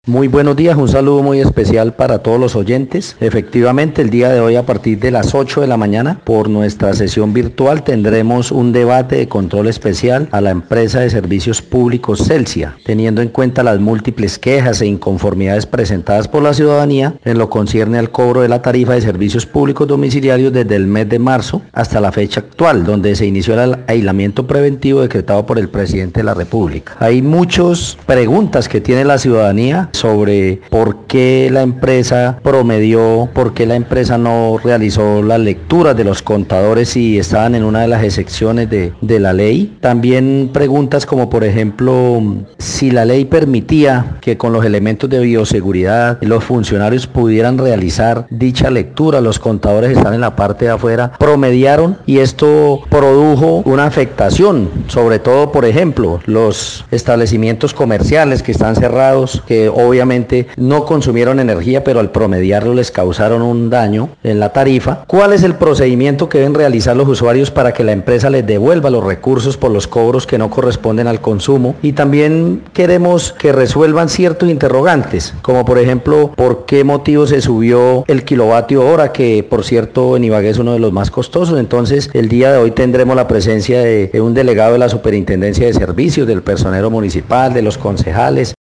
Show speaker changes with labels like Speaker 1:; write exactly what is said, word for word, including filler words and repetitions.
Speaker 1: Muy buenos días, un saludo muy especial para todos los oyentes. Efectivamente, el día de hoy a partir de las ocho de la mañana, por nuestra sesión virtual, tendremos un debate de control especial a la empresa de servicios públicos Celsia, teniendo en cuenta las múltiples quejas e inconformidades presentadas por la ciudadanía en lo concierne al cobro de la tarifa de servicios públicos domiciliarios desde el mes de marzo hasta la fecha actual, donde se inició el aislamiento preventivo decretado por el presidente de la República. Hay muchas preguntas que tiene la ciudadanía sobre por qué la empresa promedió, por qué la empresa no realizó las lecturas de los contadores si estaban en una de las excepciones de, de la ley. También preguntas como por ejemplo si la ley permitía que con los elementos de bioseguridad los funcionarios pudieran realizar dicha lectura. Los contadores están en la parte de afuera, promediaron y esto produjo una afectación, sobre todo por ejemplo los establecimientos comerciales que están cerrados, que obviamente no consumieron energía, pero al promediarlo les causaron un daño en la tarifa. ¿Cuál es el procedimiento que deben realizar los usuarios para que la empresa les devuelva los recursos por los cobros que no corresponden al consumo? Y también queremos que resuelvan ciertos interrogantes, como por ejemplo, ¿por qué motivo se subió el kilovatio hora, que por cierto en Ibagué es uno de los más costosos? Entonces, el día de hoy tendremos la presencia de, de un delegado de la Superintendencia de Servicios, del personero municipal, de los concejales,